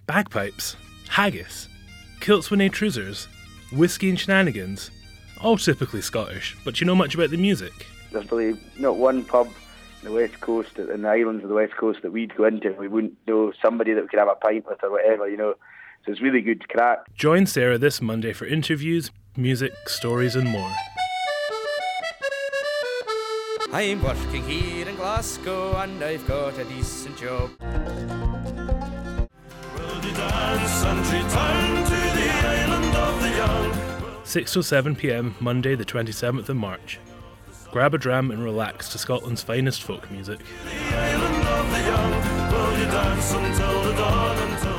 Bagpipes, haggis, kilts with nae trousers, whiskey and shenanigans. All typically Scottish, but do you know much about the music? There's really not one pub on the west coast, in the islands of the west coast, that we'd go into. We wouldn't know somebody that we could have a pint with or whatever, So it's really good crack. Join Sarah this Monday for interviews, music, stories and more. I'm working here in Glasgow and I've got a decent job. Will you dance country town to the island of the young? 6 till 7 p.m, Monday the 27th of March. Grab a dram and relax to Scotland's finest folk music. The island of the young. Will you dance until the dawn, until